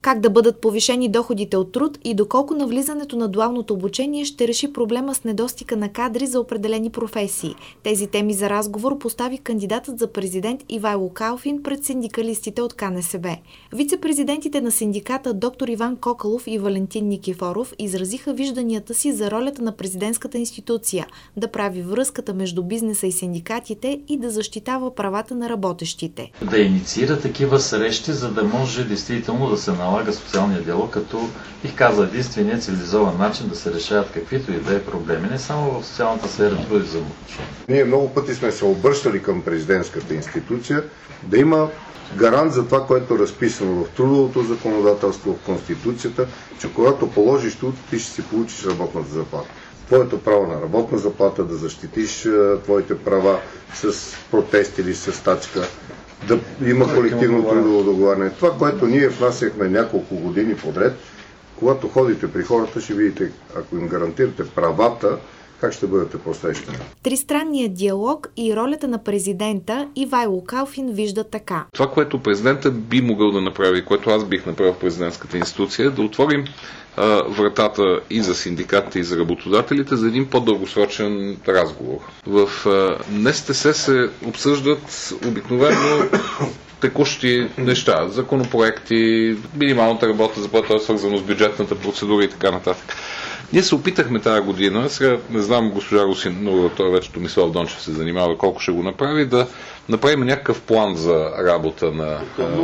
Как да бъдат повишени доходите от труд и доколко навлизането на дуалното обучение ще реши проблема с недостига на кадри за определени професии. Тези теми за разговор постави кандидатът за президент Ивайло Калфин пред синдикалистите от КНСБ. Вице-президентите на синдиката доктор Иван Кокалов и Валентин Никифоров изразиха вижданията си за ролята на президентската институция да прави връзката между бизнеса и синдикатите и да защитава правата на работещите. Да инициира такива срещи, за да може действително да се налага социалния диалог, като бих казал единственият цивилизован начин да се решават каквито и да е проблеми, не само в социалната сфера, трудови взаимоотношения. Ние много пъти сме се обръщали към президентската институция да има гарант за това, което е разписано в трудовото законодателство, в Конституцията, че когато положиш труд, ти ще си получиш работната заплата. Твоето право на работна заплата, да защитиш твоите права с протест или с стачка, да има колективно трудово договаряне. Това, което ние внасяхме няколко години подред, когато ходите при хората, ще видите, ако им гарантирате правата, как ще бъдете посрещани. Тристранният диалог и ролята на президента Ивайло Калфин вижда така. Това, което президента би могъл да направи, което аз бих направил в президентската институция, е да отворим вратата и за синдикатите, и за работодателите за един по-дългосрочен разговор. В НСТС се обсъждат обикновено текущи неща, законопроекти, минималната работа заплата, свързано с бюджетната процедура и така нататък. Ние се опитахме тази година, сега не знам госпожа Русинова, той вече Томислав Дончев се занимава колко ще го направи, да направим някакъв план за работа на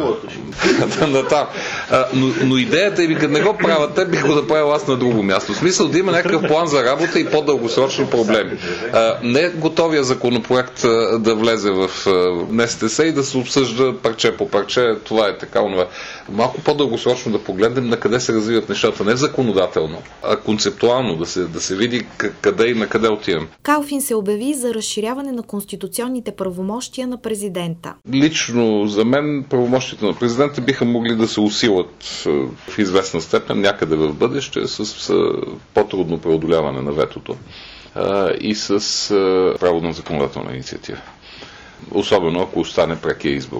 там. Но идеята е, като не го правят, те бих го направил аз на друго място. В смисъл да има някакъв план за работа и по-дългосрочни проблеми. Не готовия законопроект да влезе в НСТС и да се обсъжда парче по парче, това е така, онова. Малко по-дългосрочно да погледнем на къде се развиват нещата, не законодателно, а концептуално, да се види къде и на къде отиваме. Калфин се обяви за разширяване на конституционните правомощия на президента. Лично за мен правомощите на президента биха могли да се усилят в известна степен някъде в бъдеще с по-трудно преодоляване на ветото и с право на законодателна инициатива. Особено ако остане прекия избор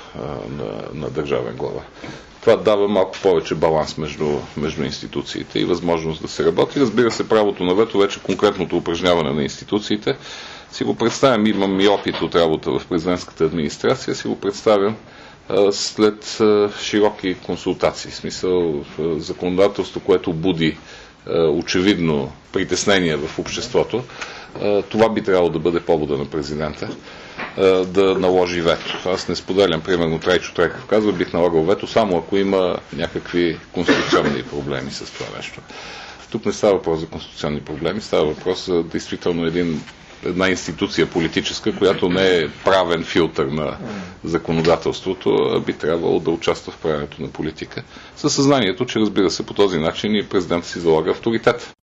на държавен глава. Това дава малко повече баланс между институциите и възможност да се работи. Разбира се, правото на вето, вече конкретното упражняване на институциите, си го представям, имам и опит от работа в президентската администрация, си го представям след широки консултации. В смисъл законодателство, което буди очевидно притеснение в обществото, това би трябвало да бъде повода на президента да наложи вето. Аз не споделям, примерно Трайчо Трайков казва, бих налагал вето само ако има някакви конституционни проблеми с това нещо. Тук не става въпрос за конституционни проблеми, става въпрос за действително една институция политическа, която не е правен филтър на законодателството, а би трябвало да участва в правенето на политика. Със съзнанието, че разбира се по този начин и президентът си залага авторитет.